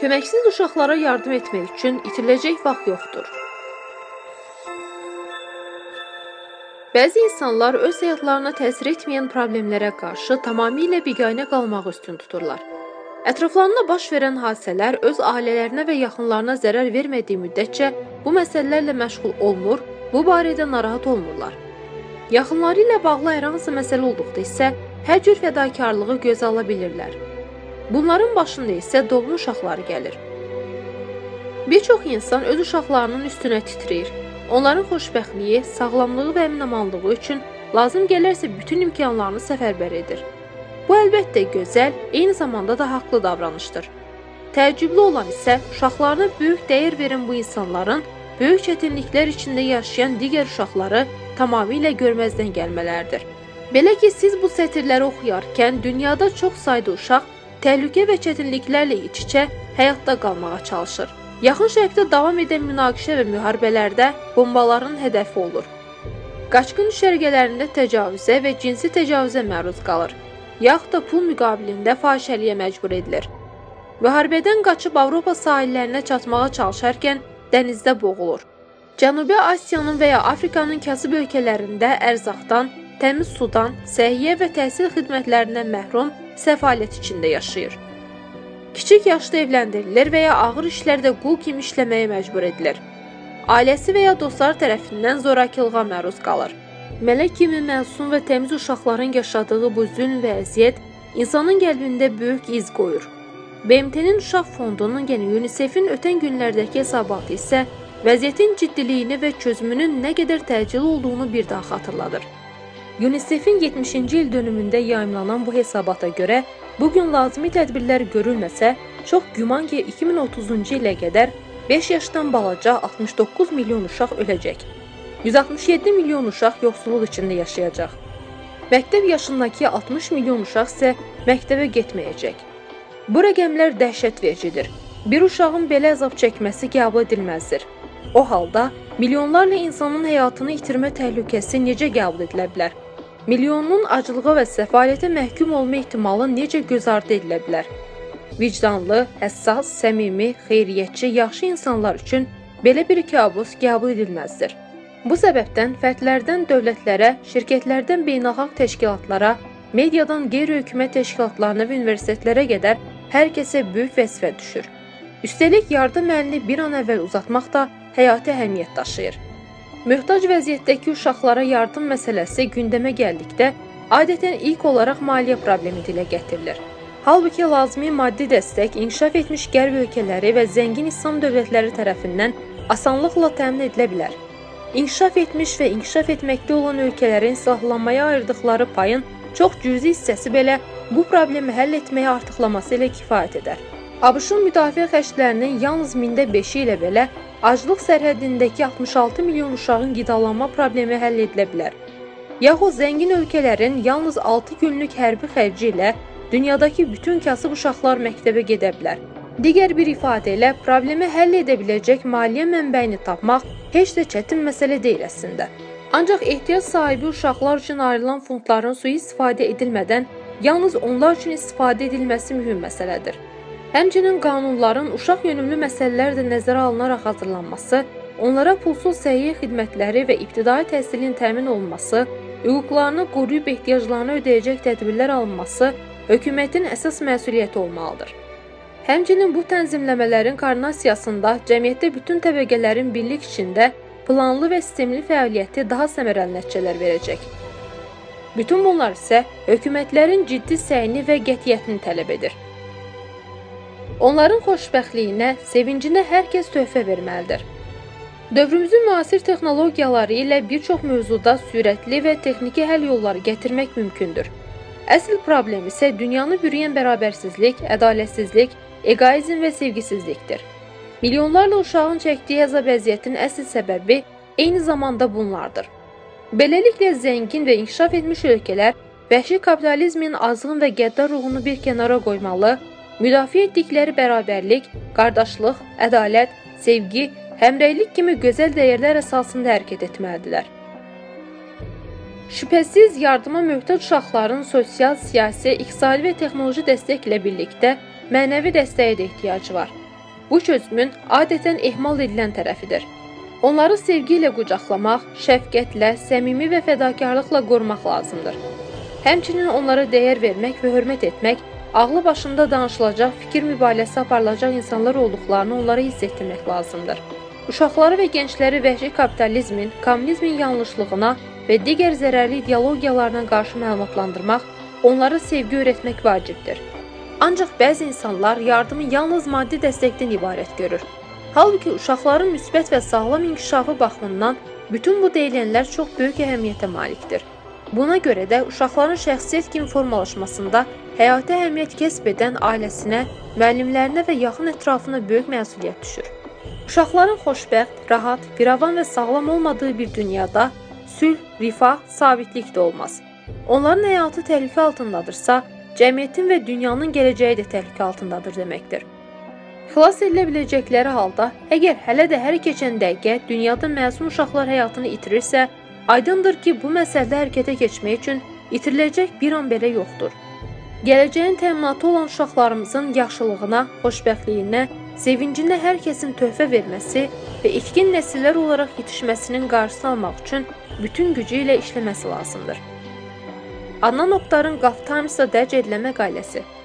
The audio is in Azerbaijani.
Köməksiz uşaqlara yardım etmək üçün itiriləcək vaxt yoxdur. Bəzi insanlar öz həyatlarına təsir etməyən problemlərə qarşı tamamilə biganə qalmağı üstün tuturlar. Ətraflarında baş verən hadisələr öz ailələrinə və yaxınlarına zərər vermədiyi müddətcə bu məsələlərlə məşğul olmur, bu barədə narahat olmurlar. Yaxınları ilə bağlı hər hansı məsələ olduqda isə hər cür fədakarlığı gözə ala bilirlər. Bunların başında isə doğma uşaqları gəlir. Bir çox insan öz uşaqlarının üstünə titrir. Onların xoşbəxtliyi, sağlamlığı və əmin-amanlığı üçün lazım gələrsə bütün imkanlarını səfərbər edir. Bu əlbəttə gözəl, eyni zamanda da haqlı davranışdır. Təəccüblü olan isə uşaqlarına böyük dəyər verən bu insanların böyük çətinliklər içində yaşayan digər uşaqları tamamilə görməzdən gəlmələrdir. Belə ki, siz bu sətirləri oxuyarkən dünyada çox sayda uşaq təhlükə və çətinliklərlə iç-içə həyatda qalmağa çalışır. Yaxın Şərqdə davam edən münaqişə və müharibələrdə bombaların hədəfi olur. Qaçqın düşərgələrində təcavüzə və cinsi təcavüzə məruz qalır, yaxud da pul müqabilində fahişəliyə məcbur edilir. Müharibədən qaçıb Avropa sahillərinə çatmağa çalışarkən dənizdə boğulur. Cənubi Asiyanın və ya Afrikanın kasıb ölkələrində ərzaqdan, təmiz sudan, səhiyyə və təhsil xidmətlərindən məhrum səfalət içində yaşayır. Kiçik yaşda evləndirilir və ya ağır işlərdə qul kimi işləməyə məcbur edilir. Ailəsi və ya dostları tərəfindən zorakılığa məruz qalır. Mələk kimi məsum və təmiz uşaqların yaşadığı bu zülm və əziyyət insanın qəlbində böyük iz qoyur. BMT-nin Uşaq Fondunun, yəni UNICEF-in ötən günlərdəki hesabatı isə vəziyyətin ciddiliyini və çözümünün nə qədər təcili olduğunu bir daha xatırladır. UNICEF-in 70-ci il dönümündə yayımlanan bu hesabata görə bugün lazımi tədbirlər görülməsə, çox güman ki 2030-cu ilə qədər 5 yaşdan balaca 69 milyon uşaq öləcək. 167 milyon uşaq yoxsulluq içində yaşayacaq. Məktəb yaşındakı 60 milyon uşaq isə məktəbə getməyəcək. Bu rəqəmlər dəhşət vericidir. Bir uşağın belə əzab çəkməsi qəbul edilməzdir. O halda milyonlarla insanın həyatını itirmə təhlükəsi necə qəbul edilə bilər? Milyonun acılığa və səfalətə məhkum olma ehtimalı necə göz ardı edilə bilər? Vicdanlı, həssas, səmimi, xeyriyyətçi, yaxşı insanlar üçün belə bir kabus qəbul edilməzdir. Bu səbəbdən fərdlərdən dövlətlərə, şirkətlərdən beynəlxalq təşkilatlara, mediadan qeyri-hökumət təşkilatlarına və universitetlərə qədər hər kəsə böyük vəzifə düşür. Üstəlik, yardım əlini bir an əvvəl uzatmaq da həyati əhəmiyyət daşıyır. Möhtac vəziyyətdəki uşaqlara yardım məsələsi gündəmə gəldikdə, adətən ilk olaraq maliyyə problemi dilə gətirilir. Halbuki lazımi maddi dəstək inkişaf etmiş qərb ölkələri və zəngin İslam dövlətləri tərəfindən asanlıqla təmin edilə bilər. İnkişaf etmiş və inkişaf etməkdə olan ölkələrin silahlanmaya ayırdıqları payın çox cüzi hissəsi belə bu problemi həll etməyə artıqlaması ilə kifayət edər. ABŞ-ın müdafiə xərclərinin yalnız 5%-i ilə belə aclıq sərhədindəki 66 milyon uşağın qidalanma problemi həll edilə bilər. Yaxud zəngin ölkələrin yalnız 6 günlük hərbi xərci ilə dünyadakı bütün kasıb uşaqlar məktəbə gedə bilər. Digər bir ifadə ilə problemi həll edə biləcək maliyyə mənbəyini tapmaq heç də çətin məsələ deyil əslində. Ancaq ehtiyac sahibi uşaqlar üçün ayrılan fondların sui-istifadə edilmədən yalnız onlar üçün istifadə edilməsi mühüm məsələdir. Həmçinin qanunların uşaq yönümlü məsələlər də nəzərə alınaraq hazırlanması, onlara pulsuz səhiyyə xidmətləri və ibtidai təhsilin təmin olunması, hüquqlarını qoruyub ehtiyaclarını ödəyəcək tədbirlər alınması hökumətin əsas məsuliyyəti olmalıdır. Həmçinin bu tənzimləmələrin koordinasiyasında cəmiyyətdə bütün təbəqələrin birlik içində planlı və sistemli fəaliyyəti daha səmərəli nəticələr verəcək. Bütün bunlar isə hökumətlərin ciddi səyini və qətiyyətini tələb edir. Onların xoşbəxtliyinə, sevincinə hər kəs töhfə verməlidir. Dövrümüzün müasir texnologiyaları ilə bir çox mövzuda sürətli və texniki həll yolları gətirmək mümkündür. Əsl problem isə dünyanı bürüyən bərabərsizlik, ədalətsizlik, eqoizm və sevgisizlikdir. Milyonlarla uşağın çəkdiyi əzab əziyyətin əsl səbəbi eyni zamanda bunlardır. Beləliklə, zəngin və inkişaf etmiş ölkələr vəhşi kapitalizmin azğın və qəddar ruhunu bir kənara qoymalı, müdafiə etdikləri bərabərlik, qardaşlıq, ədalət, sevgi, həmrəylik kimi gözəl dəyərlər əsasında hərəkət etməlidirlər. Şübhəsiz, yardıma möhtac uşaqların sosial, siyasi, iqtisadi və texnoloji dəstəklə birlikdə mənəvi dəstəyə də ehtiyacı var. bu çözümün adətən ehmal edilən tərəfidir. Onları sevgi ilə qucaqlamaq, şəfqətlə, səmimi və fədakarlıqla qorumaq lazımdır. Həmçinin onlara dəyər vermək və hörmət etmək, ağlı başında danışılacaq, fikir mübadiləsi aparılacaq insanlar olduqlarını onlara hiss etdirmək lazımdır. Uşaqları və gəncləri vəhşi kapitalizmin, kommunizmin yanlışlığına və digər zərərli ideologiyalarına qarşı məlumatlandırmaq, onlara sevgi öyrətmək vacibdir. Ancaq bəzi insanlar yardımı yalnız maddi dəstəkdən ibarət görür. Halbuki uşaqların müsbət və sağlam inkişafı baxımından bütün bu deyilənlər çox böyük əhəmiyyətə malikdir. Buna görə də uşaqların şəxsiyyət kimi formalaşmasında həyati əhəmiyyət kəsb edən ailəsinə, müəllimlərinə və yaxın ətrafına böyük məsuliyyət düşür. Uşaqların xoşbəxt, rahat, firavan və sağlam olmadığı bir dünyada sülh, rifah, sabitlik də olmaz. Onların həyatı təhlükə altındadırsa, cəmiyyətin və dünyanın gələcəyi də təhlükə altındadır deməkdir. Xilas edilə biləcəkləri halda, əgər hələ də hər keçən dəqiqə dünyada məsum uşaqlar həyatını itirirsə, aydındır ki, bu məsələdə hərəkətə keçmək üçün itiriləcək bir an belə yoxdur. Gələcəyin təminatı olan uşaqlarımızın yaxşılığına, xoşbəxtliyinə, sevincinə hər kəsin töhfə verməsi və itkin nəsillər olaraq yetişməsinin qarşısını almaq üçün bütün gücü ilə işləməsi lazımdır. Adnan Oktarın Qaf Times'da dərc edilən məqaləsi.